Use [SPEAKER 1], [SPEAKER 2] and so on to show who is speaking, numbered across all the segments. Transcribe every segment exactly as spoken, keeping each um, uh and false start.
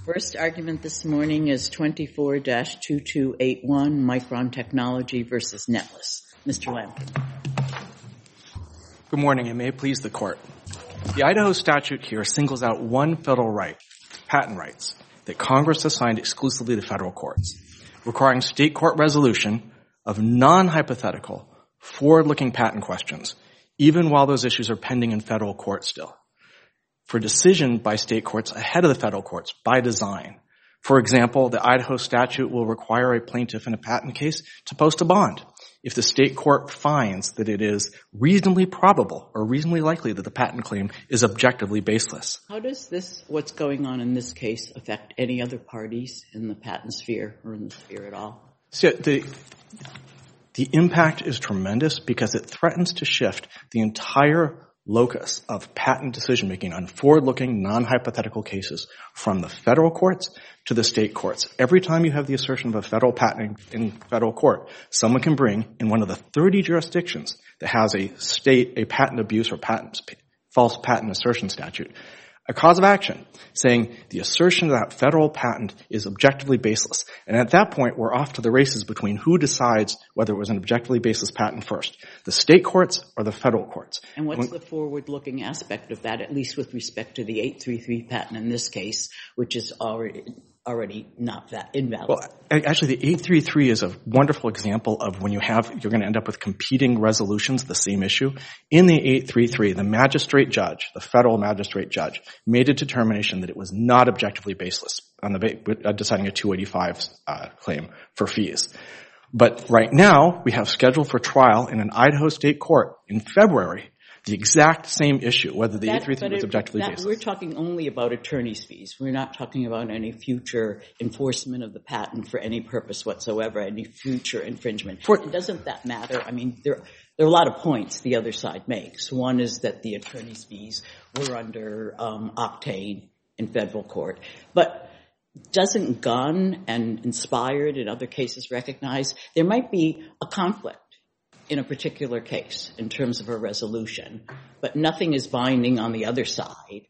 [SPEAKER 1] First argument this morning is twenty-four dash two two eight one, Micron Technology versus Netless. Mister Lampkin.
[SPEAKER 2] Good morning, and may it please the Court. The Idaho statute here singles out one federal right, patent rights, that Congress assigned exclusively to federal courts, requiring state court resolution of non-hypothetical, forward-looking patent questions, even while those issues are pending in federal court still, for decision by state courts ahead of the federal courts by design. For example, the Idaho statute will require a plaintiff in a patent case to post a bond if the state court finds that it is reasonably probable or reasonably likely that the patent claim is objectively baseless.
[SPEAKER 1] How does this, what's going on in this case, affect any other parties in the patent sphere or in the sphere at all?
[SPEAKER 2] So the, the impact is tremendous because it threatens to shift the entire locus of patent decision-making on forward-looking, non-hypothetical cases from the federal courts to the state courts. Every time you have the assertion of a federal patent in federal court, someone can bring in one of the thirty jurisdictions that has a state, a patent abuse or patent, false patent assertion statute, a cause of action saying the assertion of that federal patent is objectively baseless. And at that point, we're off to the races between who decides whether it was an objectively baseless patent first, the state courts or the federal courts.
[SPEAKER 1] And what's when, the forward-looking aspect of that, at least with respect to the eight three three patent in this case, which is already already not that invalid?
[SPEAKER 2] Well, actually, the eight three three is a wonderful example of when you have, you're going to end up with competing resolutions, the same issue. In the eight three three, the magistrate judge, the federal magistrate judge, made a determination that it was not objectively baseless on the uh, deciding a two eighty-five uh, claim for fees. But right now, we have scheduled for trial in an Idaho state court in February the exact same issue, whether the eight three three was objectively
[SPEAKER 1] that,
[SPEAKER 2] baseless.
[SPEAKER 1] We're talking only about attorney's fees. We're not talking about any future enforcement of the patent for any purpose whatsoever, any future infringement. For, Doesn't that matter? I mean, there, there are a lot of points the other side makes. One is that the attorney's fees were under um, Octane in federal court. But doesn't Gunn and Inspired in other cases recognize there might be a conflict in a particular case in terms of a resolution, but nothing is binding on the other side.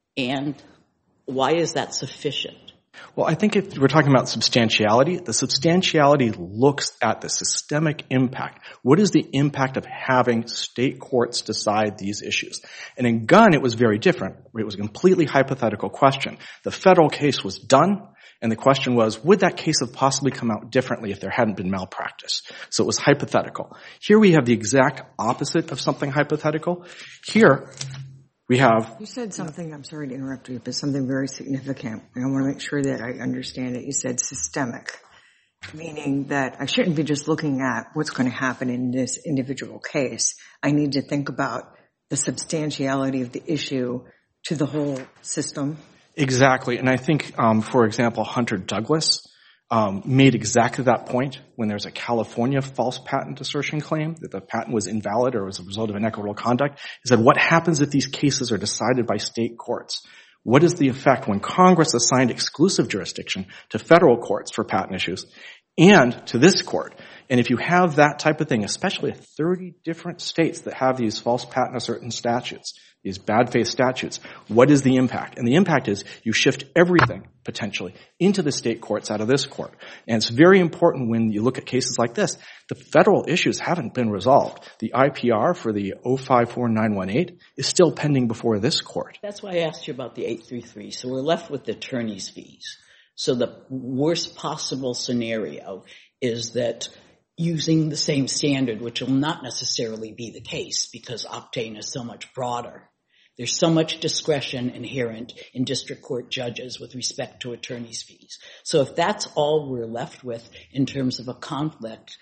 [SPEAKER 1] And why is that sufficient?
[SPEAKER 2] Well, I think if we're talking about substantiality, the substantiality looks at the systemic impact. What is the impact of having state courts decide these issues? And in Gunn, it was very different. It was a completely hypothetical question. The federal case was done, and the question was, would that case have possibly come out differently if there hadn't been malpractice? So it was hypothetical. Here we have the exact opposite of something hypothetical. Here we have...
[SPEAKER 3] You said something, I'm sorry to interrupt you, but something very significant. And I want to make sure that I understand it. You said systemic, meaning that I shouldn't be just looking at what's going to happen in this individual case. I need to think about the substantiality of the issue to the whole system.
[SPEAKER 2] Exactly. And I think, um, for example, Hunter Douglas um, made exactly that point when there's a California false patent assertion claim that the patent was invalid or was a result of inequitable conduct. He said, what happens if these cases are decided by state courts? What is the effect when Congress assigned exclusive jurisdiction to federal courts for patent issues and to this court? And if you have that type of thing, especially thirty different states that have these false patent assertion statutes, these bad faith statutes, what is the impact? And the impact is you shift everything, potentially, into the state courts out of this court. And it's very important when you look at cases like this. The federal issues haven't been resolved. The I P R for the oh five four nine one eight is still pending before this court.
[SPEAKER 1] That's why I asked you about the eight three three. So we're left with the attorney's fees. So the worst possible scenario is that using the same standard, which will not necessarily be the case because Octane is so much broader. There's so much discretion inherent in district court judges with respect to attorney's fees. So if that's all we're left with in terms of a conflict,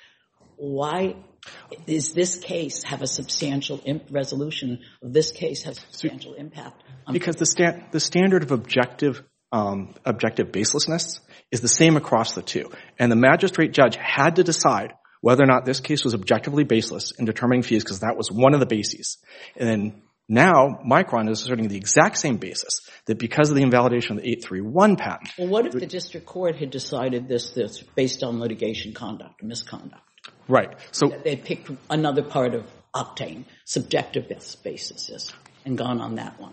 [SPEAKER 1] why does this case have a substantial imp- resolution of this case has substantial impact? On
[SPEAKER 2] because the, sta- the standard of objective um, objective baselessness is the same across the two. And the magistrate judge had to decide whether or not this case was objectively baseless in determining fees because that was one of the bases. And then now Micron is asserting the exact same basis, that because of the invalidation of the eight three one patent.
[SPEAKER 1] Well, what if the district court had decided this, this based on litigation conduct, misconduct?
[SPEAKER 2] Right. So
[SPEAKER 1] they'd picked another part of Octane, subjective basis, and gone on that one.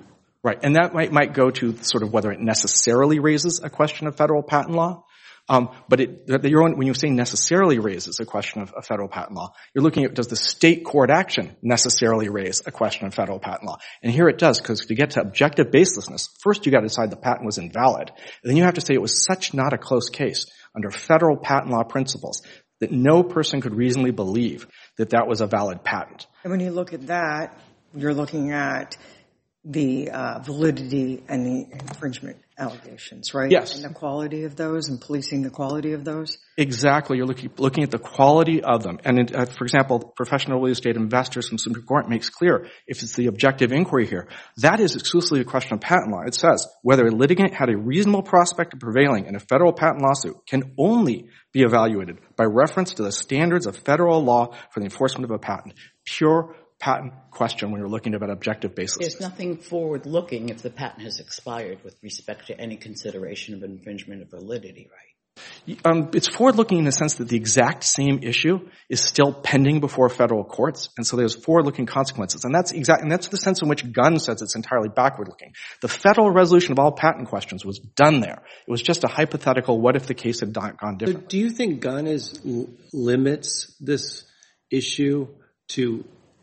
[SPEAKER 2] Right. And that might, might go to sort of whether it necessarily raises a question of federal patent law. Um, but it, you're on, when you say necessarily raises a question of, of federal patent law, you're looking at does the state court action necessarily raise a question of federal patent law? And here it does, because to get to objective baselessness, first you got to decide the patent was invalid. And then you have to say it was such not a close case under federal patent law principles that no person could reasonably believe that that was a valid patent.
[SPEAKER 3] And when you look at that, you're looking at the uh, validity and the infringement allegations, right?
[SPEAKER 2] Yes.
[SPEAKER 3] And the quality of those and policing the quality of those?
[SPEAKER 2] Exactly. You're looking, looking at the quality of them. And, it, uh, for example, professional real estate investors from Supreme Court makes clear, if it's the objective inquiry here, that is exclusively a question of patent law. It says whether a litigant had a reasonable prospect of prevailing in a federal patent lawsuit can only be evaluated by reference to the standards of federal law for the enforcement of a patent. Pure patent question when you're looking at objective basis.
[SPEAKER 1] There's nothing forward-looking if the patent has expired with respect to any consideration of infringement of validity, right?
[SPEAKER 2] Um, it's forward-looking in the sense that the exact same issue is still pending before federal courts, and so there's forward-looking consequences. And that's exact, and that's the sense in which Gunn says it's entirely backward-looking. The federal resolution of all patent questions was done there. It was just a hypothetical, what if the case had gone differently?
[SPEAKER 4] So do you think Gunn is l- limits this issue to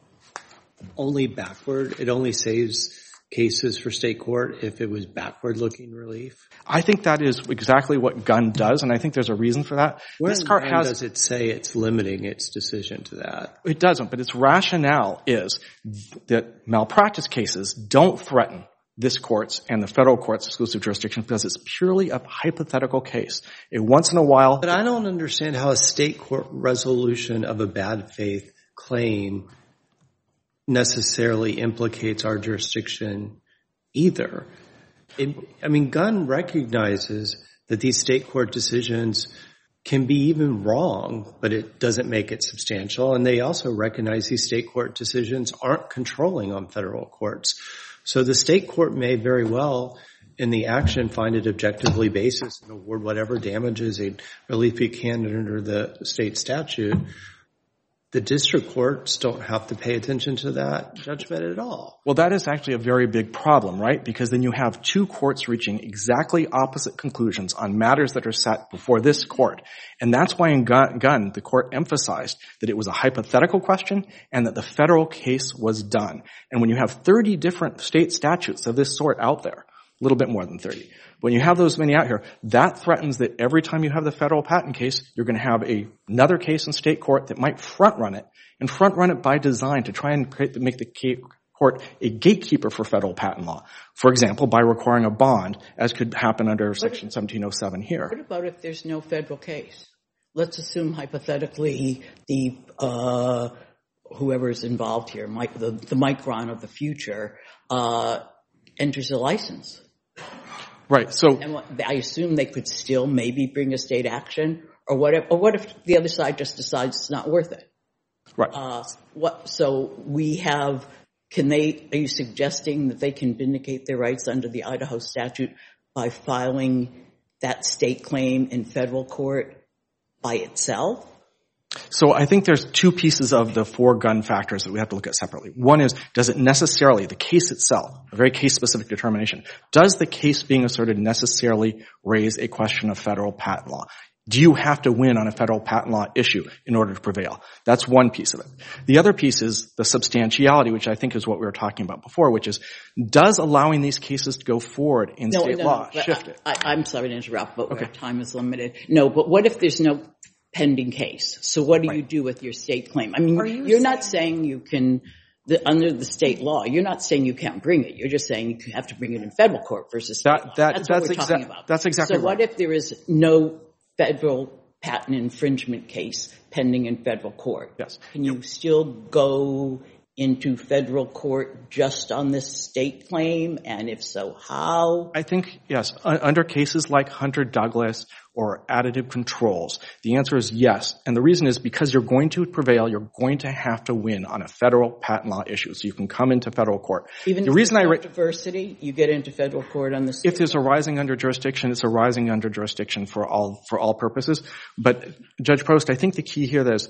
[SPEAKER 4] only backward? It only saves cases for state court if it was backward-looking relief?
[SPEAKER 2] I think that is exactly what Gunn does, and I think there's a reason for that.
[SPEAKER 4] Where
[SPEAKER 2] this court has,
[SPEAKER 4] does it say it's limiting its decision to that?
[SPEAKER 2] It doesn't, but its rationale is that malpractice cases don't threaten this court's and the federal court's exclusive jurisdiction because it's purely a hypothetical case. A once in a while...
[SPEAKER 4] But I don't understand how a state court resolution of a bad faith claim necessarily implicates our jurisdiction either. It, I mean, Gunn recognizes that these state court decisions can be even wrong, but it doesn't make it substantial. And they also recognize these state court decisions aren't controlling on federal courts. So the state court may very well, in the action, find it objectively basis and award whatever damages a relief it can under the state statute. The district courts don't have to pay attention to that judgment at all.
[SPEAKER 2] Well, that is actually a very big problem, right? Because then you have two courts reaching exactly opposite conclusions on matters that are set before this court. And that's why in Gunn, the court emphasized that it was a hypothetical question and that the federal case was done. And when you have thirty different state statutes of this sort out there, a little bit more than thirty, when you have those many out here, that threatens that every time you have the federal patent case, you're going to have a, another case in state court that might front-run it, and front-run it by design to try and create, make the court a gatekeeper for federal patent law. For example, by requiring a bond, as could happen under Section seventeen oh seven here.
[SPEAKER 1] What about if there's no federal case? Let's assume hypothetically the uh, whoever is involved here, Mike, the, the Micron of the future, uh, enters a license.
[SPEAKER 2] Right. So,
[SPEAKER 1] and what, I assume they could still maybe bring a state action, or what if, or what if the other side just decides it's not worth it?
[SPEAKER 2] Right.
[SPEAKER 1] Uh, what? So we have. Can they? Are you suggesting that they can vindicate their rights under the Idaho statute by filing that state claim in federal court by itself?
[SPEAKER 2] So I think there's two pieces of the four Gunn factors that we have to look at separately. One is, does it necessarily, the case itself, a very case-specific determination, does the case being asserted necessarily raise a question of federal patent law? Do you have to win on a federal patent law issue in order to prevail? That's one piece of it. The other piece is the substantiality, which I think is what we were talking about before, which is, does allowing these cases to go forward in
[SPEAKER 1] no,
[SPEAKER 2] state
[SPEAKER 1] no,
[SPEAKER 2] law
[SPEAKER 1] no,
[SPEAKER 2] shift it?
[SPEAKER 1] I, I'm sorry to interrupt, but
[SPEAKER 2] Okay.
[SPEAKER 1] our time is limited. No, but what if there's no pending case? So what do
[SPEAKER 2] Right.
[SPEAKER 1] you do with your state claim? I mean,
[SPEAKER 3] Are you
[SPEAKER 1] you're not saying you can, the, under the state law, you're not saying you can't bring it. You're just saying you have to bring it in federal court versus state
[SPEAKER 2] That-
[SPEAKER 1] law.
[SPEAKER 2] that-
[SPEAKER 1] That's,
[SPEAKER 2] that's
[SPEAKER 1] what we're
[SPEAKER 2] exa-
[SPEAKER 1] talking about.
[SPEAKER 2] that's exactly
[SPEAKER 1] So what
[SPEAKER 2] right.
[SPEAKER 1] if there is no federal patent infringement case pending in federal court?
[SPEAKER 2] Yes.
[SPEAKER 1] Can you still go into federal court just on this state claim? And if so, how?
[SPEAKER 2] I think, yes, u- under cases like Hunter Douglas or additive controls, the answer is yes. And the reason is because you're going to prevail, you're going to have to win on a federal patent law issue. So you can come into federal court.
[SPEAKER 1] Even
[SPEAKER 2] the
[SPEAKER 1] if
[SPEAKER 2] reason
[SPEAKER 1] there's
[SPEAKER 2] I
[SPEAKER 1] no
[SPEAKER 2] ra-
[SPEAKER 1] diversity, you get into federal court on the state
[SPEAKER 2] If there's a rising under jurisdiction, it's a rising under jurisdiction for all, for all purposes. But Judge Prost, I think the key here is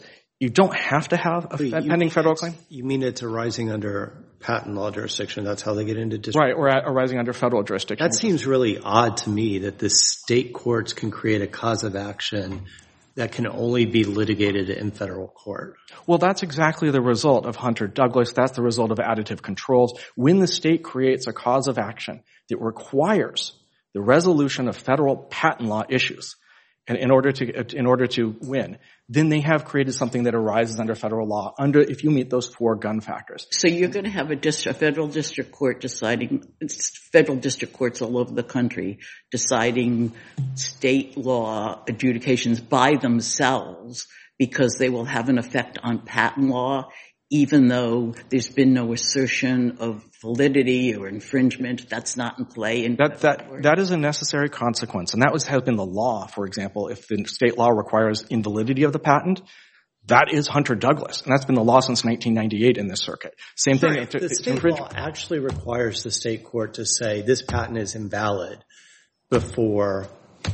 [SPEAKER 2] You don't have to have a
[SPEAKER 4] Wait,
[SPEAKER 2] pending federal claim.
[SPEAKER 4] You mean it's arising under patent law jurisdiction? That's how they get into district?
[SPEAKER 2] Right, or arising under federal jurisdiction.
[SPEAKER 4] That seems really odd to me that the state courts can create a cause of action that can only be litigated in federal court.
[SPEAKER 2] Well, that's exactly the result of Hunter Douglas. That's the result of additive controls. When the state creates a cause of action that requires the resolution of federal patent law issues, and in order to in order to win, then they have created something that arises under federal law under if you meet those four gun factors.
[SPEAKER 1] So you're going to have a, dist- a federal district court deciding federal district courts all over the country deciding state law adjudications by themselves because they will have an effect on patent law, even though there's been no assertion of validity or infringement. That's not in play. In
[SPEAKER 2] that that that is a necessary consequence, and that was has been the law. For example, if the state law requires invalidity of the patent, that is Hunter Douglas, and that's been the law since nineteen ninety-eight in this circuit. Same thing.
[SPEAKER 4] Right. The state law actually requires the state court to say this patent is invalid before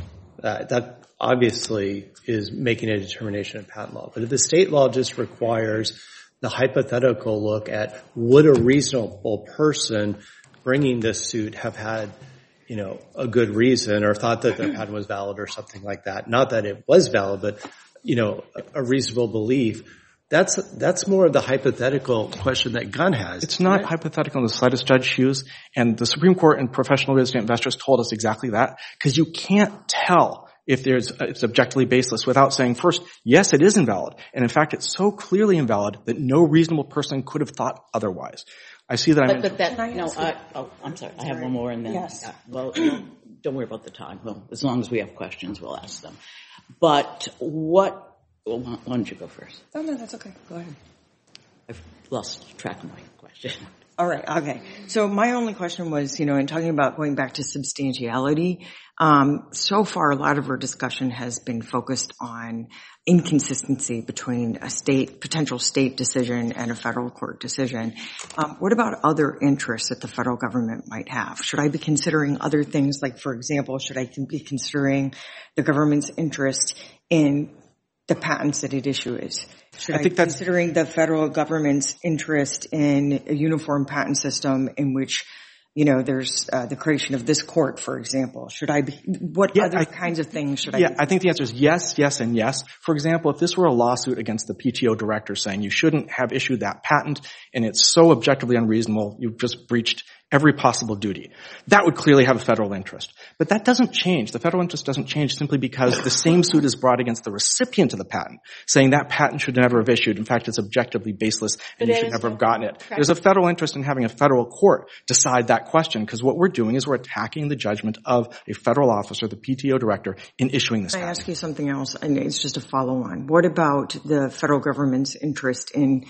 [SPEAKER 4] uh, that. Obviously, is making a determination of patent law, but if the state law just requires the hypothetical look at would a reasonable person bringing this suit have had, you know, a good reason or thought that their patent was valid or something like that. Not that it was valid, but, you know, a, a reasonable belief. That's that's more of the hypothetical question that Gunn has.
[SPEAKER 2] It's not right? hypothetical in the slightest, Judge Hughes. And the Supreme Court and professional real estate investors told us exactly that, because you can't tell if there's it's objectively baseless without saying first, yes, it is invalid. And in fact, it's so clearly invalid that no reasonable person could have thought otherwise. I see that I'm...
[SPEAKER 1] But, but that, no, I, oh, I'm sorry. I have one more and then...
[SPEAKER 3] Yes.
[SPEAKER 1] Uh, well, don't worry about the time. Well, as long as we have questions, we'll ask them. But what... Well, why don't you go first?
[SPEAKER 3] Oh, no, that's okay. Go ahead.
[SPEAKER 1] I've lost track of my question.
[SPEAKER 3] All right. Okay. So my only question was, you know, in talking about going back to substantiality, um, so far a lot of our discussion has been focused on inconsistency between a state, potential state decision and a federal court decision. Um, what about other interests that the federal government might have? Should I be considering other things? Like, for example, should I be considering the government's interest in the patents that it issues? Should I, I think be considering the federal government's interest in a uniform patent system in which, you know, there's uh, the creation of this court, for example? Should I be, what yeah, other I, kinds of things should
[SPEAKER 2] yeah,
[SPEAKER 3] I be?
[SPEAKER 2] I think the answer is yes, yes, and yes. For example, if this were a lawsuit against the P T O director saying you shouldn't have issued that patent and it's so objectively unreasonable, you've just breached every possible duty, that would clearly have a federal interest. But that doesn't change. The federal interest doesn't change simply because the same suit is brought against the recipient of the patent, saying that patent should never have issued. In fact, it's objectively baseless and you should never have gotten it. There's a federal interest in having a federal court decide that question, because what we're doing is we're attacking the judgment of a federal officer, the P T O director, in issuing this
[SPEAKER 3] patent.
[SPEAKER 2] patent.
[SPEAKER 3] Can I ask you something else? And it's just a follow-on. What about the federal government's interest in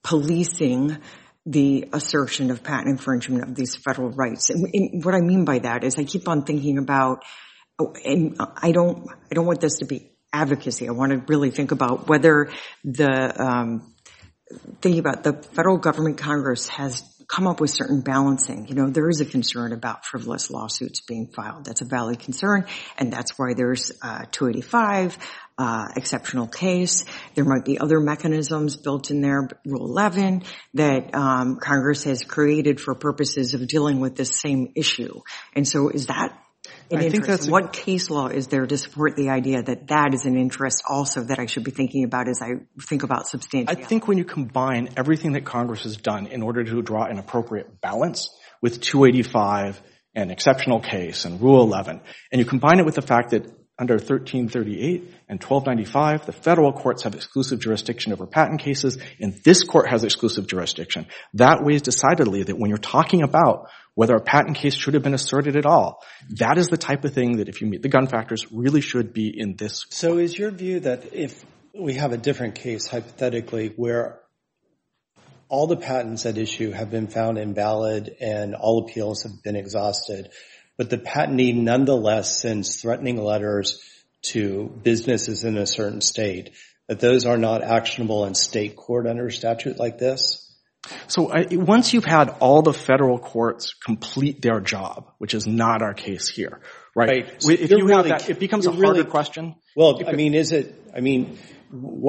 [SPEAKER 3] policing the assertion of patent infringement of these federal rights? And, and what I mean by that is I keep on thinking about, oh, and I don't, I don't want this to be advocacy. I want to really think about whether the, um, thinking about the federal government Congress has come up with certain balancing. You know, there is a concern about frivolous lawsuits being filed. That's a valid concern, and that's why there's uh, two eighty-five, uh, exceptional case. There might be other mechanisms built in there, Rule eleven, that um, Congress has created for purposes of dealing with this same issue. And so is that an
[SPEAKER 2] I
[SPEAKER 3] interest?
[SPEAKER 2] think that's a-
[SPEAKER 3] what case law is there to support the idea that that is an interest also that I should be thinking about as I think about substantiality?
[SPEAKER 2] I think when you combine everything that Congress has done in order to draw an appropriate balance with two eighty-five and exceptional case and Rule eleven, and you combine it with the fact that under thirteen thirty-eight and twelve ninety-five, the federal courts have exclusive jurisdiction over patent cases, and this court has exclusive jurisdiction. That weighs decidedly that when you're talking about whether a patent case should have been asserted at all, that is the type of thing that if you meet the gun factors really should be in this.
[SPEAKER 4] So is your view that if we have a different case, hypothetically, where all the patents at issue have been found invalid and all appeals have been exhausted, but the patentee nonetheless sends threatening letters to businesses in a certain state, that those are not actionable in state court under a statute like this?
[SPEAKER 2] So I, once you've had all the federal courts complete their job, which is not our case here, right?
[SPEAKER 4] right. So
[SPEAKER 2] if you
[SPEAKER 4] really,
[SPEAKER 2] have that, it becomes a harder
[SPEAKER 4] really,
[SPEAKER 2] question.
[SPEAKER 4] Well, I mean, is it, I mean, what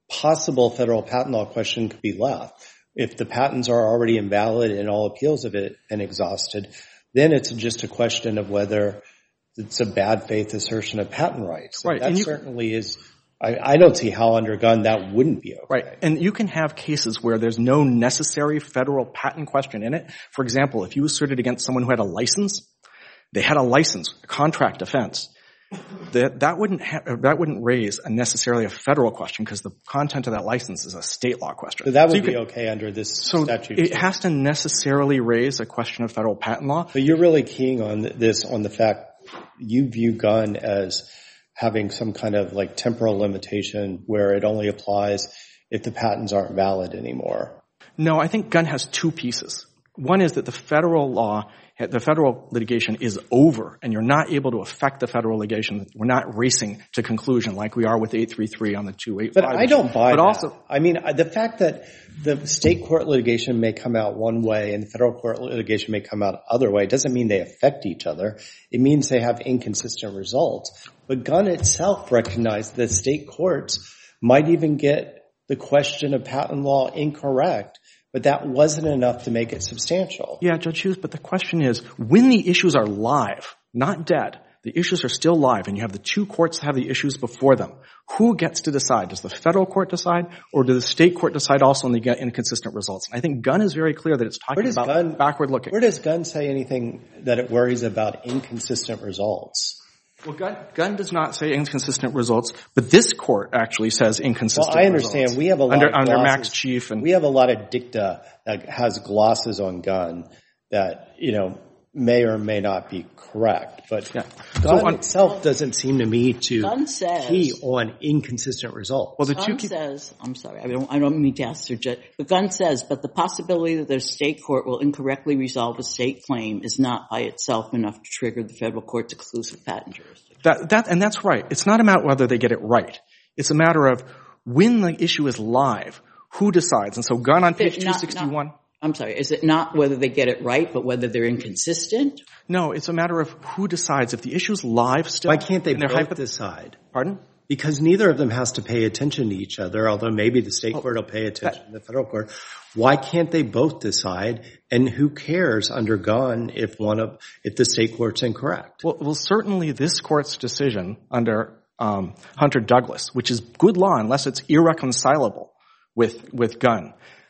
[SPEAKER 4] possible federal patent law question could be left. If the patents are already invalid and all appeals have been exhausted, then it's just a question of whether it's a bad faith assertion of patent rights.
[SPEAKER 2] Right.
[SPEAKER 4] That
[SPEAKER 2] and you,
[SPEAKER 4] certainly is. I, I don't see how under Gunn that wouldn't be okay.
[SPEAKER 2] Right. And you can have cases where there's no necessary federal patent question in it. For example, if you asserted against someone who had a license, they had a license, a contract offense, that, that wouldn't ha- that wouldn't raise a necessarily a federal question because the content of that license is a state law question.
[SPEAKER 4] So that would
[SPEAKER 2] so
[SPEAKER 4] be
[SPEAKER 2] could,
[SPEAKER 4] okay under this
[SPEAKER 2] so
[SPEAKER 4] statute.
[SPEAKER 2] It has to necessarily raise a question of federal patent law.
[SPEAKER 4] But you're really keying on this on the fact you view Gunn as having some kind of like temporal limitation where it only applies if the patents aren't valid anymore.
[SPEAKER 2] No, I think Gunn has two pieces. One is that the federal law, the federal litigation is over, and you're not able to affect the federal litigation. We're not racing to conclusion like we are with eight three three on the two eighty-five.
[SPEAKER 4] But I don't buy
[SPEAKER 2] but
[SPEAKER 4] that.
[SPEAKER 2] Also,
[SPEAKER 4] I mean, the fact that the state court litigation may come out one way and the federal court litigation may come out other way doesn't mean they affect each other. It means they have inconsistent results. But Gunn itself recognized that state courts might even get the question of patent law incorrect, but that wasn't enough to make it substantial.
[SPEAKER 2] Yeah, Judge Hughes, but the question is, when the issues are live, not dead, the issues are still live, and you have the two courts that have the issues before them, who gets to decide? Does the federal court decide, or does the state court decide also and they get inconsistent results? And I think Gunn is very clear that it's talking about
[SPEAKER 4] Gunn,
[SPEAKER 2] backward looking.
[SPEAKER 4] Where does Gunn say anything that it worries about inconsistent results?
[SPEAKER 2] Well, Gunn, Gunn does not say inconsistent results, but this court actually says inconsistent results.
[SPEAKER 4] Well, I understand.
[SPEAKER 2] Results.
[SPEAKER 4] We have a lot
[SPEAKER 2] under,
[SPEAKER 4] of
[SPEAKER 2] under
[SPEAKER 4] glosses.
[SPEAKER 2] Max Chief and
[SPEAKER 4] we have a lot of dicta that has glosses on Gunn that, you know, may or may not be correct. But
[SPEAKER 2] yeah.
[SPEAKER 4] Gunn
[SPEAKER 2] so on,
[SPEAKER 4] itself doesn't seem to me to
[SPEAKER 1] Gunn says,
[SPEAKER 4] key on inconsistent results.
[SPEAKER 2] Well, the
[SPEAKER 1] Gunn
[SPEAKER 2] two key-
[SPEAKER 1] says, I'm sorry, I don't, I don't mean to ask her, Judge, but Gunn says, but the possibility that the state court will incorrectly resolve a state claim is not by itself enough to trigger the federal court's exclusive patent jurisdiction.
[SPEAKER 2] That, that, and that's right. It's not about whether they get it right. It's a matter of when the issue is live, who decides. And so Gunn on page two sixty-one.
[SPEAKER 1] Not, I'm sorry, is it not whether they get it right, but whether they're inconsistent?
[SPEAKER 2] No, it's a matter of who decides. If the issue's live still.
[SPEAKER 4] Why can't they both
[SPEAKER 2] hypo-
[SPEAKER 4] decide?
[SPEAKER 2] Pardon?
[SPEAKER 4] Because neither of them has to pay attention to each other, although maybe the state oh, court will pay attention that, to the federal court. Why can't they both decide? And who cares under Gunn if one of if the state court's incorrect?
[SPEAKER 2] Well, well certainly this court's decision under um, Hunter Douglas, which is good law unless it's irreconcilable with with Gunn.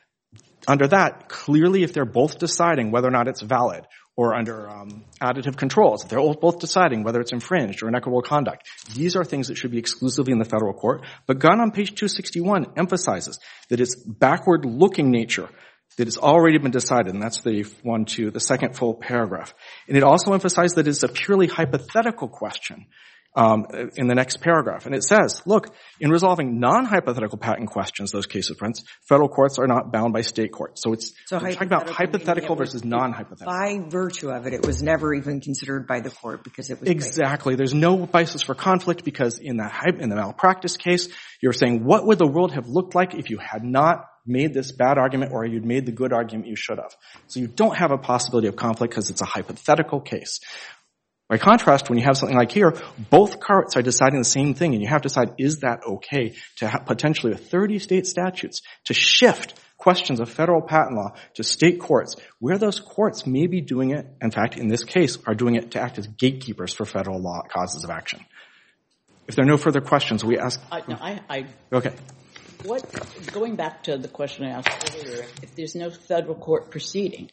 [SPEAKER 2] Under that, clearly if they're both deciding whether or not it's valid, or under um, additive controls, if they're both deciding whether it's infringed or inequitable conduct, these are things that should be exclusively in the federal court. But Gunn on page two sixty-one emphasizes that it's backward-looking nature that has already been decided, and that's the one, two, the second full paragraph. And it also emphasized that it's a purely hypothetical question um, in the next paragraph. And it says, look, in resolving non-hypothetical patent questions, those cases, Prince, federal courts are not bound by state courts. So it's
[SPEAKER 3] so
[SPEAKER 2] we're talking about hypothetical versus non-hypothetical.
[SPEAKER 3] By virtue of it, it was never even considered by the court because it was
[SPEAKER 2] exactly. Based. There's no basis for conflict because in the in the malpractice case, you're saying what would the world have looked like if you had not made this bad argument or you'd made the good argument you should have. So you don't have a possibility of conflict because it's a hypothetical case. By contrast, when you have something like here, both courts are deciding the same thing, and you have to decide, is that okay to have potentially thirty state statutes to shift questions of federal patent law to state courts, where those courts may be doing it, in fact, in this case, are doing it to act as gatekeepers for federal law causes of action. If there are no further questions, we ask...
[SPEAKER 1] I, no, I, I,
[SPEAKER 2] okay.
[SPEAKER 1] What, going back to the question I asked earlier, if there's no federal court proceeding,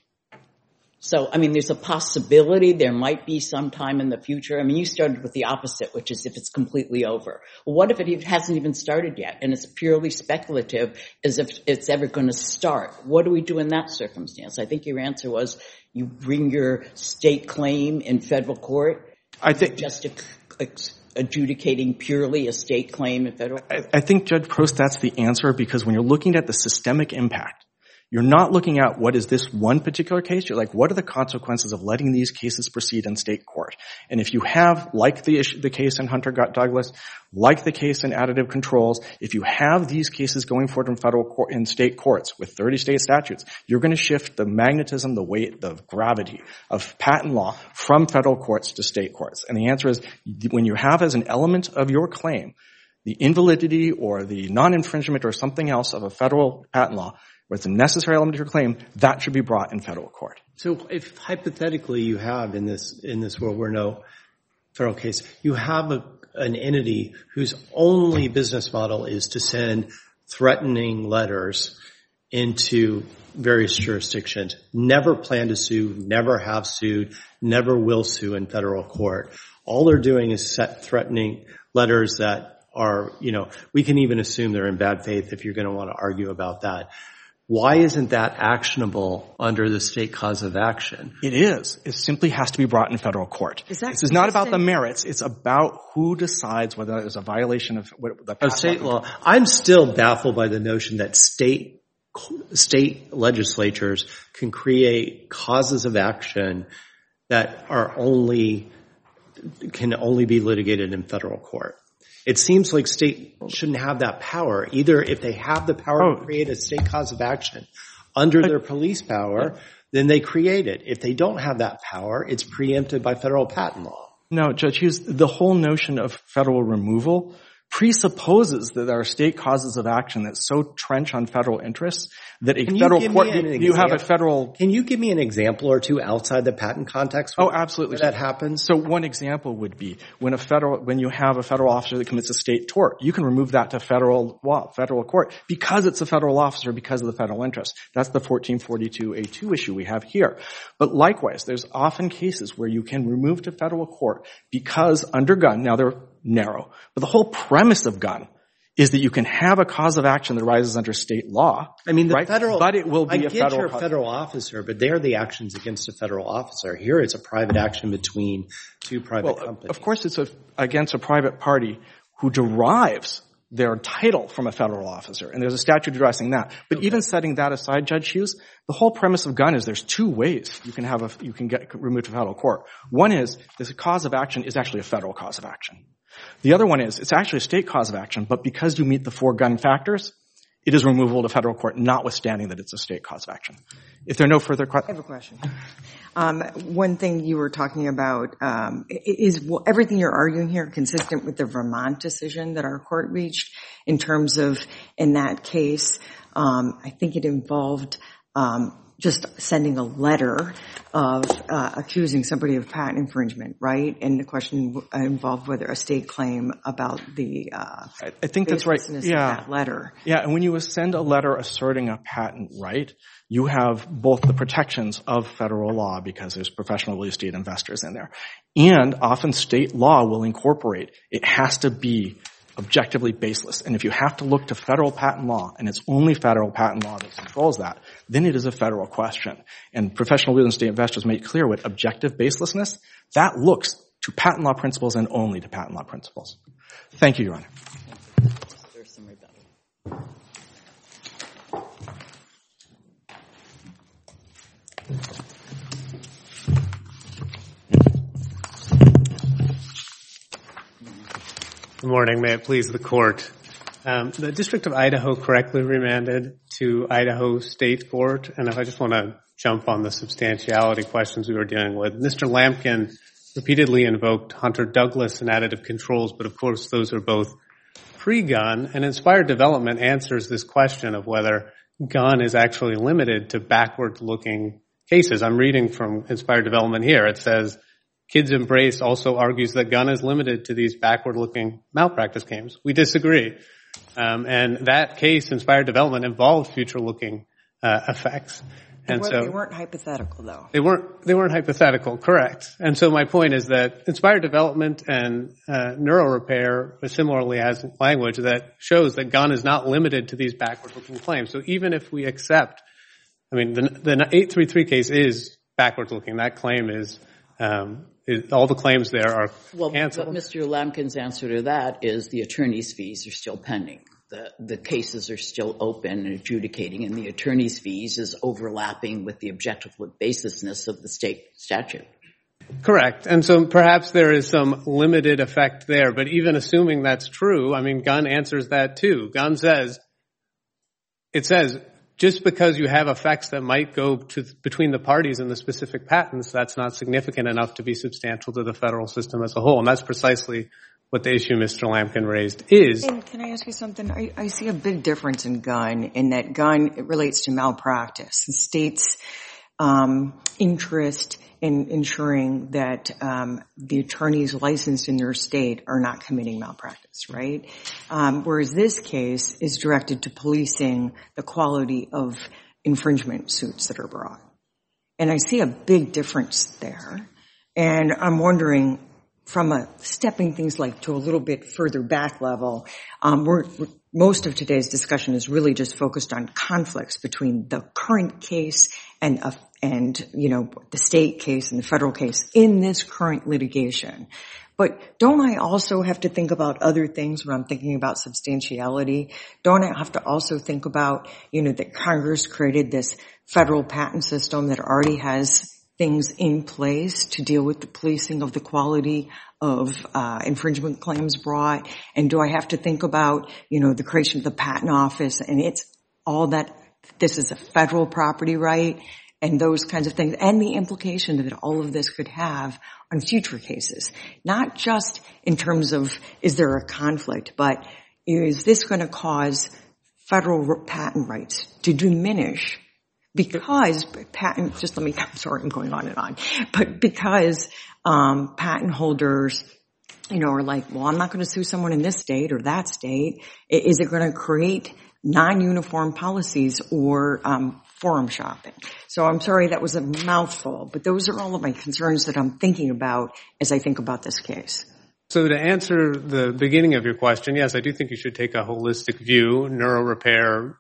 [SPEAKER 1] so, I mean, there's a possibility there might be some time in the future. I mean, you started with the opposite, which is if it's completely over. Well, what if it hasn't even started yet and it's purely speculative as if it's ever going to start? What do we do in that circumstance? I think your answer was you bring your state claim in federal court.
[SPEAKER 2] I think
[SPEAKER 1] just adjudicating purely a state claim in federal court.
[SPEAKER 2] I, I think, Judge Prost, that's the answer because when you're looking at the systemic impact, you're not looking at what is this one particular case. You're like, what are the consequences of letting these cases proceed in state court? And if you have, like the issue, the case in Hunter Douglas, like the case in additive controls, if you have these cases going forward in federal court, in state courts with thirty state statutes, you're going to shift the magnetism, the weight, the gravity of patent law from federal courts to state courts. And the answer is, when you have as an element of your claim the invalidity or the non-infringement or something else of a federal patent law, where it's a necessary element of your claim, that should be brought in federal court.
[SPEAKER 4] So if hypothetically you have in this in this world where no federal case, you have a, an entity whose only business model is to send threatening letters into various jurisdictions, never plan to sue, never have sued, never will sue in federal court. All they're doing is set threatening letters that are, you know, we can even assume they're in bad faith if you're going to want to argue about that. Why isn't that actionable under the state cause of action?
[SPEAKER 2] It is. It simply has to be brought in federal court.
[SPEAKER 3] Is that
[SPEAKER 2] this is not about the merits. It's about who decides whether there's a violation of what the
[SPEAKER 4] of state law. I'm still baffled by the notion that state state legislatures can create causes of action that are only can only be litigated in federal court. It seems like state shouldn't have that power. Either if they have the power
[SPEAKER 2] oh.
[SPEAKER 4] to create a state cause of action under their police power, then they create it. If they don't have that power, it's preempted by federal patent law.
[SPEAKER 2] No, Judge Hughes, the whole notion of federal removal presupposes that there are state causes of action that so trench on federal interests that a
[SPEAKER 4] Can
[SPEAKER 2] federal
[SPEAKER 4] you
[SPEAKER 2] court,
[SPEAKER 4] you
[SPEAKER 2] you have a federal...
[SPEAKER 4] Can you give me an example or two outside the patent context?
[SPEAKER 2] Oh, absolutely.
[SPEAKER 4] Where that happens?
[SPEAKER 2] So one example would be when a federal, when you have a federal officer that commits a state tort, you can remove that to federal law, federal court, because it's a federal officer, because of the federal interest. That's the fourteen forty-two A two issue we have here. But likewise, there's often cases where you can remove to federal court because under Gunn, now they're narrow, but the whole premise of Gunn is that you can have a cause of action that arises under state law.
[SPEAKER 4] I mean, the
[SPEAKER 2] right?
[SPEAKER 4] federal,
[SPEAKER 2] but it will be
[SPEAKER 4] I
[SPEAKER 2] a
[SPEAKER 4] get
[SPEAKER 2] federal
[SPEAKER 4] you're a federal officer, but they're the actions against a federal officer. Here it's a private action between two private
[SPEAKER 2] well,
[SPEAKER 4] companies.
[SPEAKER 2] Of course it's a, against a private party who derives their title from a federal officer, and there's a statute addressing that. But okay. even setting that aside, Judge Hughes, the whole premise of Gunn is there's two ways you can have a, you can get removed to federal court. One is this cause of action is actually a federal cause of action. The other one is it's actually a state cause of action, but because you meet the four Gunn factors, it is removable to federal court, notwithstanding that it's a state cause of action. If there are no further questions.
[SPEAKER 3] I have a question. Um, one thing you were talking about, um, is well, everything you're arguing here consistent with the Vermont decision that our court reached in terms of, in that case, um, I think it involved, um, just sending a letter of uh, accusing somebody of patent infringement, right? And the question involved whether a state claim about the uh,
[SPEAKER 2] I, I think that's right. Yeah,
[SPEAKER 3] of that letter.
[SPEAKER 2] Yeah, and when you send a letter asserting a patent right, you have both the protections of federal law because there's professional real estate investors in there, and often state law will incorporate. It has to be objectively baseless. And if you have to look to federal patent law, and it's only federal patent law that controls that, then it is a federal question. And professional real estate investors make clear what objective baselessness, that looks to patent law principles and only to patent law principles. Thank you, Your Honor.
[SPEAKER 1] There's some rebuttal.
[SPEAKER 5] Good morning. May it please the Court. Um, the District of Idaho correctly remanded to Idaho State Court, and if I just want to jump on the substantiality questions we were dealing with, Mister Lampkin repeatedly invoked Hunter Douglas and additive controls, but of course those are both pre-Gunn, and Inspired Development answers this question of whether Gunn is actually limited to backward-looking cases. I'm reading from Inspired Development here. It says, Kids Embrace also argues that Gunn is limited to these backward-looking malpractice claims. We disagree. Um, and that case, Inspired Development, involved future-looking uh, effects. And
[SPEAKER 3] they,
[SPEAKER 5] so
[SPEAKER 3] they weren't hypothetical, though.
[SPEAKER 5] They weren't. They weren't hypothetical, correct? And so my point is that Inspired Development and uh, NeuroRepair similarly has language that shows that Gunn is not limited to these backward-looking claims. So even if we accept, I mean, the, the eight thirty-three case is backwards-looking. That claim is. Um, It, all the claims there are
[SPEAKER 1] well,
[SPEAKER 5] canceled.
[SPEAKER 1] But Mister Lampkin's answer to that is the attorney's fees are still pending. The, the cases are still open and adjudicating, and the attorney's fees is overlapping with the objective baselessness of the state statute.
[SPEAKER 5] Correct. And so perhaps there is some limited effect there. But even assuming that's true, I mean, Gunn answers that too. Gunn says, it says, just because you have effects that might go to between the parties in the specific patents, that's not significant enough to be substantial to the federal system as a whole. And that's precisely what the issue Mister Lampkin raised is.
[SPEAKER 3] And can I ask you something? I, I see a big difference in Gunn, in that Gunn it relates to malpractice. The state's um, interest in ensuring that um, the attorneys licensed in their state are not committing malpractice, right? Um, whereas this case is directed to policing the quality of infringement suits that are brought. And I see a big difference there. And I'm wondering, from a stepping things like to a little bit further back level, um, we're, most of today's discussion is really just focused on conflicts between the current case and a and, you know, the state case and the federal case in this current litigation. But don't I also have to think about other things when I'm thinking about substantiality? Don't I have to also think about, you know, that Congress created this federal patent system that already has things in place to deal with the policing of the quality of uh, infringement claims brought? And do I have to think about, you know, the creation of the patent office and it's all that this is a federal property right? And those kinds of things, and the implication that all of this could have on future cases. Not just in terms of, is there a conflict, but is this going to cause federal patent rights to diminish because patent, just let me, I'm sorry, I'm going on and on, but because um, patent holders, you know, are like, well, I'm not going to sue someone in this state or that state. Is it going to create non-uniform policies or um forum shopping? So I'm sorry that was a mouthful, but those are all of my concerns that I'm thinking about as I think about this case.
[SPEAKER 5] So to answer the beginning of your question, yes, I do think you should take a holistic view. NeuroRepair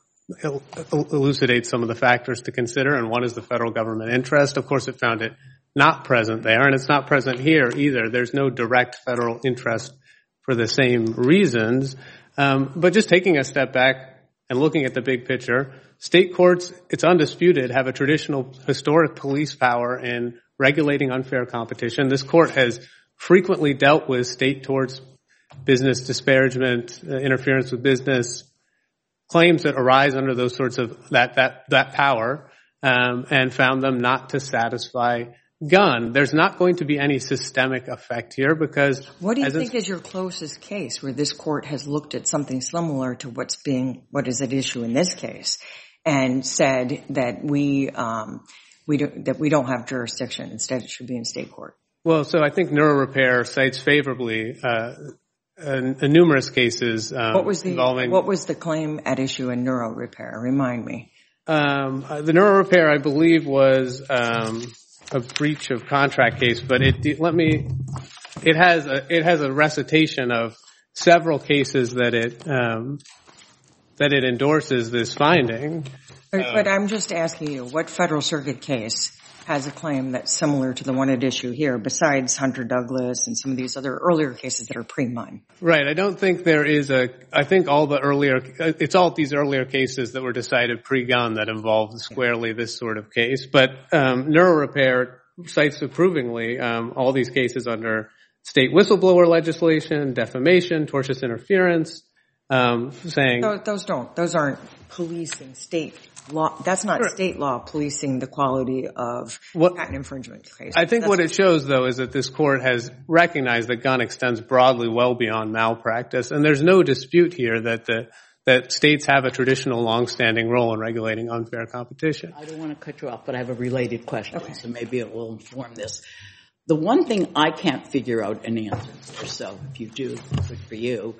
[SPEAKER 5] elucidates some of the factors to consider, and one is the federal government interest. Of course, it found it not present there, and it's not present here either. There's no direct federal interest for the same reasons. Um, but just taking a step back and looking at the big picture, state courts, it's undisputed, have a traditional historic police power in regulating unfair competition. This court has frequently dealt with state torts, business disparagement, uh, interference with business, claims that arise under those sorts of that that that power, um, and found them not to satisfy Gunn. There's not going to be any systemic effect here because...
[SPEAKER 3] What do you think is your closest case where this court has looked at something similar to what's being, what is at issue in this case, and said that we um, we don't that we don't have jurisdiction, instead it should be in state court?
[SPEAKER 5] Well, so I think NeuroRepair cites favorably uh, in, in numerous cases um,
[SPEAKER 3] what was the,
[SPEAKER 5] involving...
[SPEAKER 3] What was the claim at issue in NeuroRepair? Remind me.
[SPEAKER 5] Um, uh, the NeuroRepair, I believe, was... Um, a breach of contract case, but it let me it has a it has a recitation of several cases that it um that it endorses this finding.
[SPEAKER 3] But, uh, but I'm just asking you, what federal circuit case has a claim that's similar to the one at issue here, besides Hunter Douglas and some of these other earlier cases that are pre-Munn?
[SPEAKER 5] Right. I don't think there is a, I think all the earlier, it's all these earlier cases that were decided pre-Gunn that involved squarely this sort of case. But um, NeuroRepair cites approvingly um, all these cases under state whistleblower legislation, defamation, tortious interference, um, saying...
[SPEAKER 3] Those, those don't, those aren't policing state law. That's not state law policing the quality of what, patent infringement cases.
[SPEAKER 5] I think
[SPEAKER 3] That's
[SPEAKER 5] what it shows, though, is that this court has recognized that Gunn extends broadly well beyond malpractice, and there's no dispute here that the that states have a traditional long-standing role in regulating unfair competition.
[SPEAKER 1] I don't want to cut you off, but I have a related question, okay. So maybe it will inform this. The one thing I can't figure out an answer for, so if you do, good for you,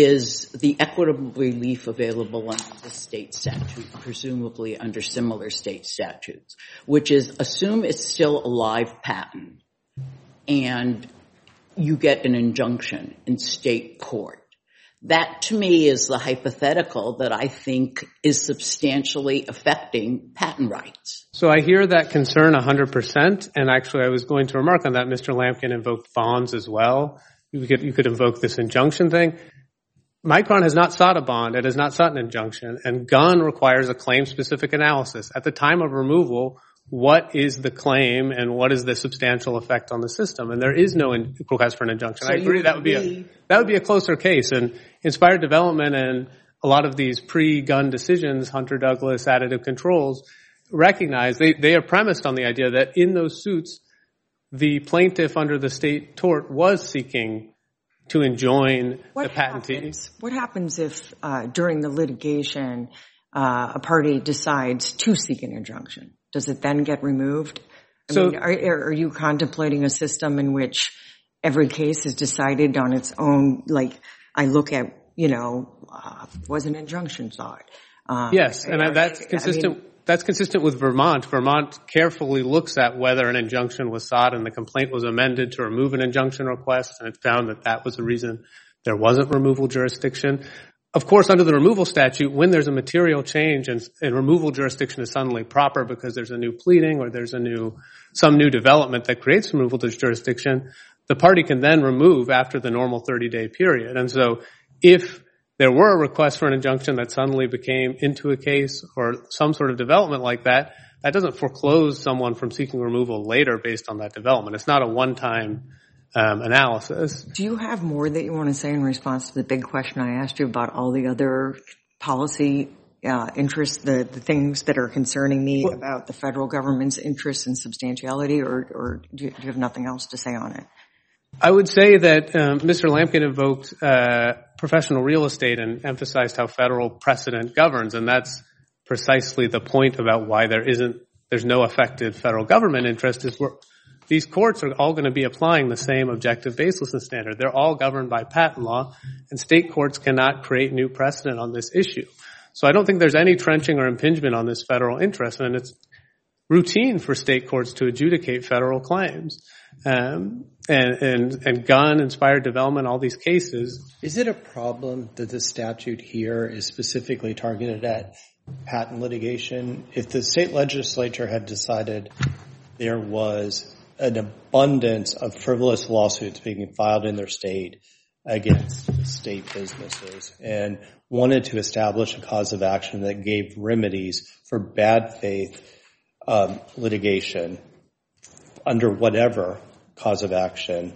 [SPEAKER 1] is the equitable relief available under the state statute, presumably under similar state statutes, which is assume it's still a live patent and you get an injunction in state court. That, to me, is the hypothetical that I think is substantially affecting patent rights.
[SPEAKER 5] So I hear that concern one hundred percent, and actually I was going to remark on that. Mister Lampkin invoked bonds as well. You could, you could invoke this injunction thing. Micron has not sought a bond. It has not sought an injunction, and Gunn requires a claim-specific analysis. At the time of removal, what is the claim and what is the substantial effect on the system? And there is no request for an injunction.
[SPEAKER 1] So
[SPEAKER 5] I agree that would be a that would be a closer case. And Inspired Development and a lot of these pre-Gunn decisions, Hunter Douglas, additive controls, recognize they, they are premised on the idea that in those suits, the plaintiff under the state tort was seeking to enjoin
[SPEAKER 3] what
[SPEAKER 5] the patentee.
[SPEAKER 3] Happens, what happens if uh, during the litigation uh, a party decides to seek an injunction? Does it then get removed? I
[SPEAKER 5] so,
[SPEAKER 3] mean, are, are you contemplating a system in which every case is decided on its own? Like, I look at, you know, uh, was an injunction sought? Um,
[SPEAKER 5] yes, and
[SPEAKER 3] or,
[SPEAKER 5] that's consistent.
[SPEAKER 3] I mean,
[SPEAKER 5] that's consistent with Vermont. Vermont carefully looks at whether an injunction was sought, and the complaint was amended to remove an injunction request, and it found that that was the reason there wasn't removal jurisdiction. Of course, under the removal statute, when there's a material change and, and removal jurisdiction is suddenly proper because there's a new pleading or there's a new some new development that creates removal jurisdiction, the party can then remove after the normal thirty-day period. And so if there were a request for an injunction that suddenly became into a case or some sort of development like that, that doesn't foreclose someone from seeking removal later based on that development. It's not a one-time um, analysis.
[SPEAKER 3] Do you have more that you want to say in response to the big question I asked you about all the other policy uh, interests, the, the things that are concerning me well, about the federal government's interests and substantiality, or, or do, you, do you have nothing else to say on it?
[SPEAKER 5] I would say that um, Mister Lampkin invoked uh, professional real estate and emphasized how federal precedent governs, and that's precisely the point about why there isn't, there's no effective federal government interest. Is we're, these courts are all going to be applying the same objective baselessness standard. They're all governed by patent law, and state courts cannot create new precedent on this issue. So I don't think there's any trenching or impingement on this federal interest, and it's routine for state courts to adjudicate federal claims. Um, and, and, and gun-inspired development, all these cases.
[SPEAKER 4] Is it a problem that the statute here is specifically targeted at patent litigation? If the state legislature had decided there was an abundance of frivolous lawsuits being filed in their state against state businesses and wanted to establish a cause of action that gave remedies for bad faith um, litigation under whatever cause of action,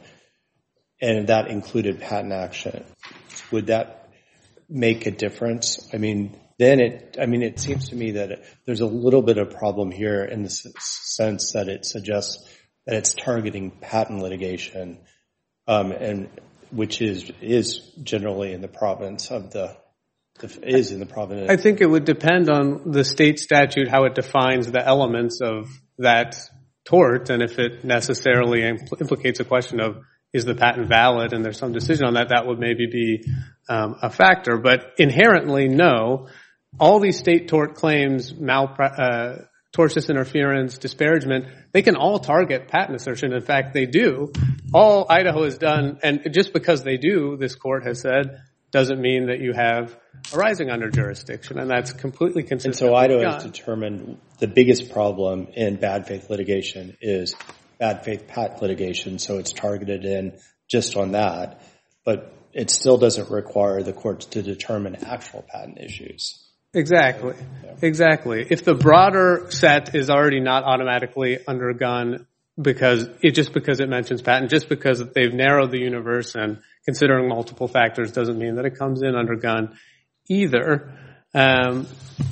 [SPEAKER 4] and that included patent action, would that make a difference? I mean, then it, I mean, it seems to me that there's a little bit of problem here in the sense that it suggests that it's targeting patent litigation, um, and which is, is generally in the province of the, is in the province.
[SPEAKER 5] I think it would depend on the state statute, how it defines the elements of that tort, and if it necessarily impl- implicates a question of is the patent valid and there's some decision on that, that would maybe be um, a factor. But inherently, no. All these state tort claims, malpra- uh, tortious interference, disparagement, they can all target patent assertion. In fact, they do. All Idaho has done, and just because they do, this court has said, doesn't mean that you have arising under jurisdiction, and that's completely consistent.
[SPEAKER 4] And so Idaho has determined the biggest problem in bad faith litigation is bad faith patent litigation, so it's targeted in just on that, but it still doesn't require the courts to determine actual patent issues.
[SPEAKER 5] Exactly. Yeah. Exactly. If the broader set is already not automatically under gun because it just because it mentions patent, just because they've narrowed the universe and considering multiple factors doesn't mean that it comes in under gun either. Um,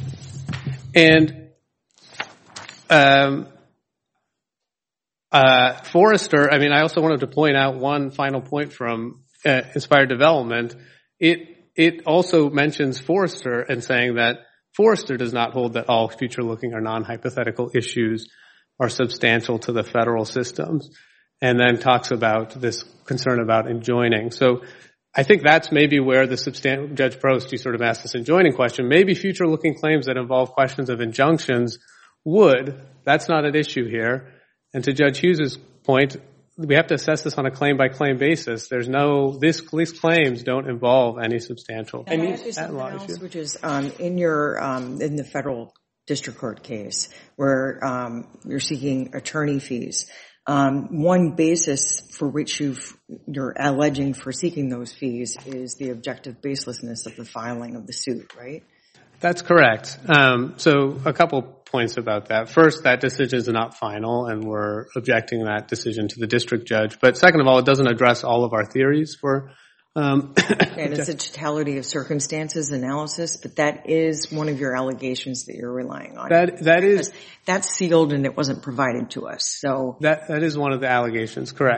[SPEAKER 5] and um, uh, Forrester, I mean, I also wanted to point out one final point from uh, Inspired Development. It it also mentions Forrester and saying that Forrester does not hold that all future-looking or non-hypothetical issues are substantial to the federal systems, and then talks about this concern about enjoining. So I think that's maybe where the substan- Judge Prost, you sort of asked this enjoining question. Maybe future-looking claims that involve questions of injunctions would. That's not an issue here. And to Judge Hughes's point, we have to assess this on a claim-by-claim basis. There's no, this, these claims don't involve any substantial.
[SPEAKER 3] And I mean, there's something else, issue. which is um, in your, um, in the federal district court case where um, you're seeking attorney fees. Um, one basis for which you've, you're alleging for seeking those fees is the objective baselessness of the filing of the suit, right?
[SPEAKER 5] That's correct. Um, so a couple points about that. First, that decision is not final, and we're objecting that decision to the district judge. But second of all, it doesn't address all of our theories for Um,
[SPEAKER 3] and it's a totality of circumstances analysis, but that is one of your allegations that you're relying on.
[SPEAKER 5] That that is
[SPEAKER 3] that's sealed and it wasn't provided to us. So
[SPEAKER 5] that that is one of the allegations, correct.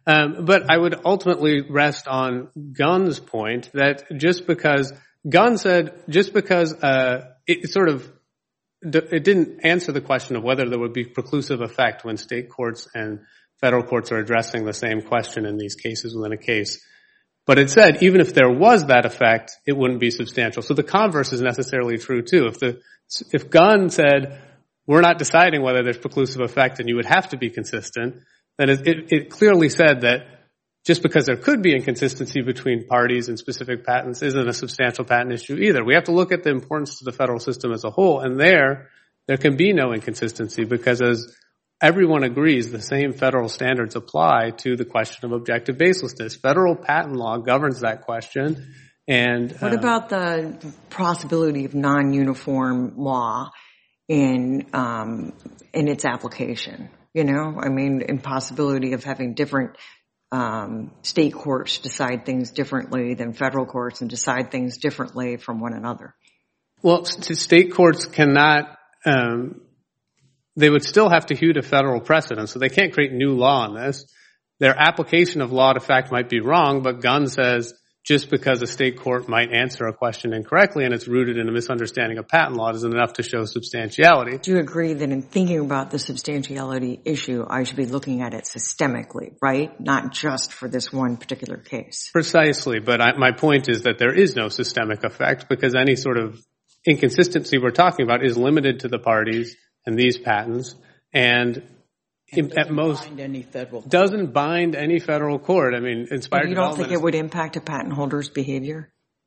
[SPEAKER 5] Um, but I would ultimately rest on Gunn's point that just because Gunn said, just because uh, it sort of it didn't answer the question of whether there would be preclusive effect when state courts and federal courts are addressing the same question in these cases within a case. But it said even if there was that effect, it wouldn't be substantial. So the converse is necessarily true too. If the if Gunn said we're not deciding whether there's preclusive effect and you would have to be consistent, then it, it, it clearly said that just because there could be inconsistency between parties and specific patents isn't a substantial patent issue either. We have to look at the importance to the federal system as a whole, and there, there can be no inconsistency because as everyone agrees, the same federal standards apply to the question of objective baselessness. Federal patent law governs that question. And
[SPEAKER 3] what uh, about the possibility of non-uniform law in um, in its application? You know, I mean, impossibility of having different um, state courts decide things differently than federal courts and decide things differently from one another.
[SPEAKER 5] Well, state courts cannot, um, they would still have to hew to federal precedent, so they can't create new law on this. Their application of law to fact might be wrong, but Gunn says just because a state court might answer a question incorrectly and it's rooted in a misunderstanding of patent law isn't enough to show substantiality.
[SPEAKER 3] Do you agree that in thinking about the substantiality issue, I should be looking at it systemically, right? Not just for this one particular case.
[SPEAKER 5] Precisely, but I, my point is that there is no systemic effect because any sort of inconsistency we're talking about is limited to the parties and these patents, and
[SPEAKER 1] And
[SPEAKER 5] at most
[SPEAKER 1] bind any federal
[SPEAKER 5] doesn't bind any federal court. I mean, inspired
[SPEAKER 3] but you don't
[SPEAKER 5] development
[SPEAKER 3] think it would impact a patent holder's behavior?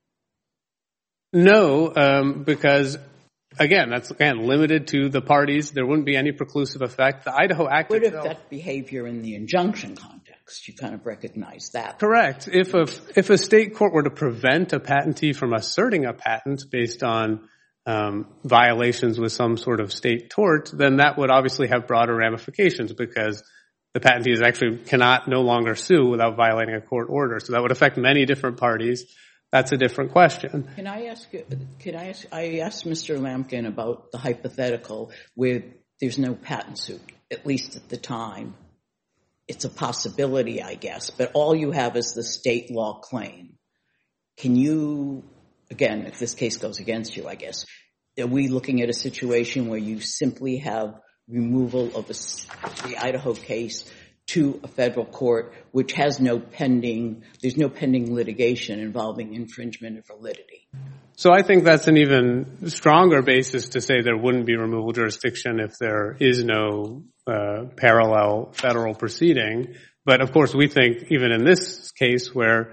[SPEAKER 5] No, um, because again, that's again limited to the parties. There wouldn't be any preclusive effect. The Idaho Act
[SPEAKER 1] would
[SPEAKER 5] itself,
[SPEAKER 1] affect behavior in the injunction context. You kind of recognize that.
[SPEAKER 5] correct. If a if a state court were to prevent a patentee from asserting a patent based on Um, violations with some sort of state tort, then that would obviously have broader ramifications because the patentees actually cannot no longer sue without violating a court order. So that would affect many different parties. That's a different question.
[SPEAKER 1] Can I ask you, can I ask, I asked Mister Lampkin about the hypothetical where there's no patent suit, at least at the time. It's a possibility, I guess, but all you have is the state law claim. Can you, again, if this case goes against you, I guess, are we looking at a situation where you simply have removal of a, the Idaho case to a federal court, which has no pending, there's no pending litigation involving infringement of validity?
[SPEAKER 5] So I think that's an even stronger basis to say there wouldn't be removal jurisdiction if there is no uh, parallel federal proceeding. But of course, we think even in this case where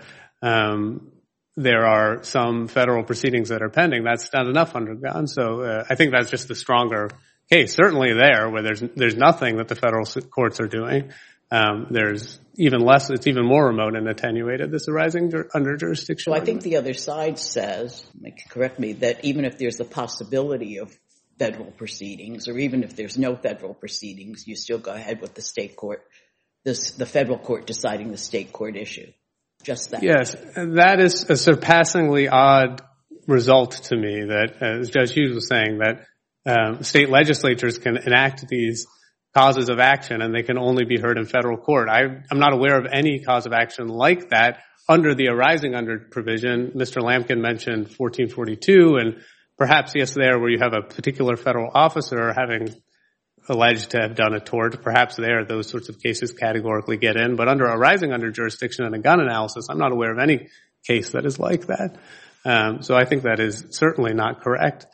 [SPEAKER 5] um, there are some federal proceedings that are pending, that's not enough under Gunn. So uh, I think that's just the stronger case. Certainly there, where there's there's nothing that the federal courts are doing. Um, there's even less, it's even more remote and attenuated, this arising dur- under jurisdiction.
[SPEAKER 1] So I think the other side says, correct me, that even if there's the possibility of federal proceedings, or even if there's no federal proceedings, you still go ahead with the state court, this, the federal court deciding the state court issue. Just that.
[SPEAKER 5] Yes, that is a surpassingly odd result to me that, as Judge Hughes was saying, that um, state legislatures can enact these causes of action and they can only be heard in federal court. I, I'm not aware of any cause of action like that under the arising under provision. Mister Lampkin mentioned fourteen forty-two, and perhaps, yes, there where you have a particular federal officer having alleged to have done a tort, perhaps there those sorts of cases categorically get in. But under arising under jurisdiction and a Gunn analysis, I'm not aware of any case that is like that. Um, so I think that is certainly not correct.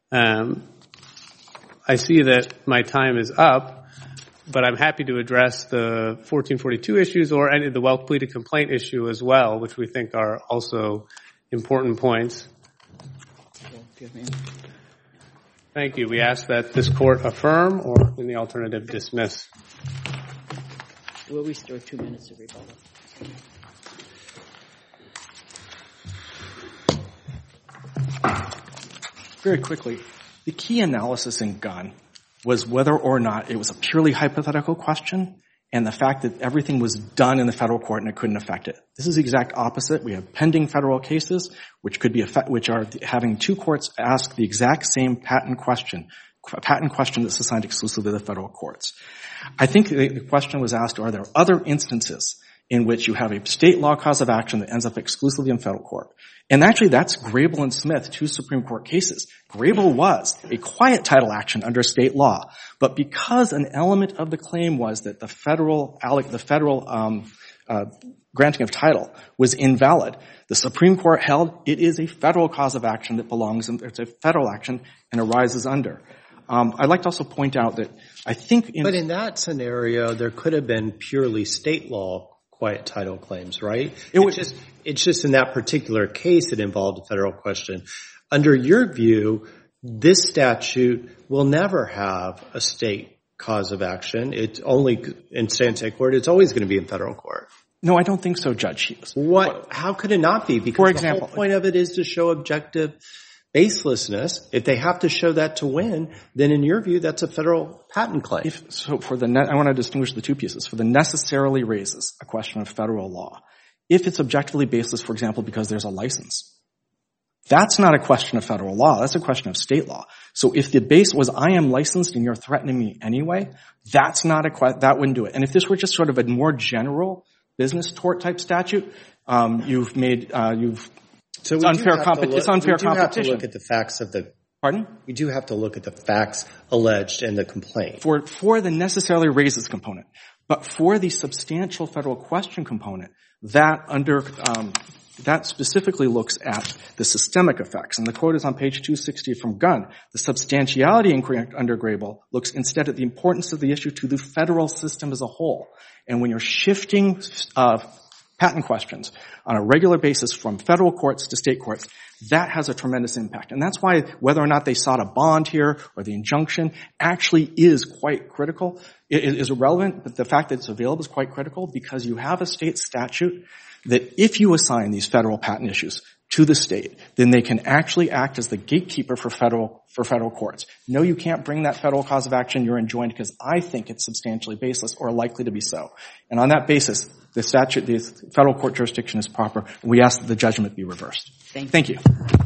[SPEAKER 5] Um, I see that my time is up, but I'm happy to address the fourteen forty-two issues or any of the well-pleaded complaint issue as well, which we think are also important points. Thank you. We ask that this court affirm or, in the alternative, dismiss.
[SPEAKER 1] Will we restore two minutes of rebuttal?
[SPEAKER 2] Very quickly, the key analysis in Gunn was whether or not it was a purely hypothetical question and the fact that everything was done in the federal court and it couldn't affect it. This is the exact opposite. We have pending federal cases which could be which are having two courts ask the exact same patent question, a patent question that's assigned exclusively to the federal courts. I think the question was asked, are there other instances in which you have a state law cause of action that ends up exclusively in federal court. And actually, that's Grable and Smith, two Supreme Court cases. Grable was a quiet title action under state law, but because an element of the claim was that the federal, the federal um, uh, granting of title was invalid, the Supreme Court held it is a federal cause of action that belongs in, it's a federal action and arises under. Um, I'd like to also point out that I think in...
[SPEAKER 4] But in that scenario, there could have been purely state law quiet title claims, right? It was just, it's just in that particular case it involved a federal question. Under your view, this statute will never have a state cause of action. It's only in state court. It's always going to be in federal court.
[SPEAKER 2] No, I don't think so, Judge Hughes.
[SPEAKER 4] What? How could it not be? Because
[SPEAKER 2] For example,
[SPEAKER 4] the whole point of it is to show objective baselessness. If they have to show that to win, then in your view, that's a federal patent claim.
[SPEAKER 2] If, so for the, ne- I want to distinguish the two pieces. For the necessarily raises a question of federal law. If it's objectively baseless, for example, because there's a license, that's not a question of federal law. That's a question of state law. So if the base was I am licensed and you're threatening me anyway, that's not a que- that wouldn't do it. And if this were just sort of a more general business tort type statute, um, you've made uh, you've
[SPEAKER 4] So
[SPEAKER 2] it's unfair, comp-
[SPEAKER 4] look,
[SPEAKER 2] it's unfair
[SPEAKER 4] we do
[SPEAKER 2] competition.
[SPEAKER 4] have to look at the facts of the.
[SPEAKER 2] Pardon?
[SPEAKER 4] We do have to look at the facts alleged in the complaint.
[SPEAKER 2] For for the necessarily raises component, but for the substantial federal question component, that under um, that specifically looks at the systemic effects. And the quote is on page two sixty from Gunn. The substantiality inquiry under Grable looks instead at the importance of the issue to the federal system as a whole. And when you're shifting uh, patent questions on a regular basis from federal courts to state courts, that has a tremendous impact. And that's why whether or not they sought a bond here or the injunction actually is quite critical. It is irrelevant, but the fact that it's available is quite critical because you have a state statute that if you assign these federal patent issues to the state, then they can actually act as the gatekeeper for federal for federal courts. No, you can't bring that federal cause of action. You're enjoined because I think it's substantially baseless or likely to be so. And on that basis, the statute, the federal court jurisdiction is proper. We ask that the judgment be reversed.
[SPEAKER 1] Thank you.
[SPEAKER 2] Thank you.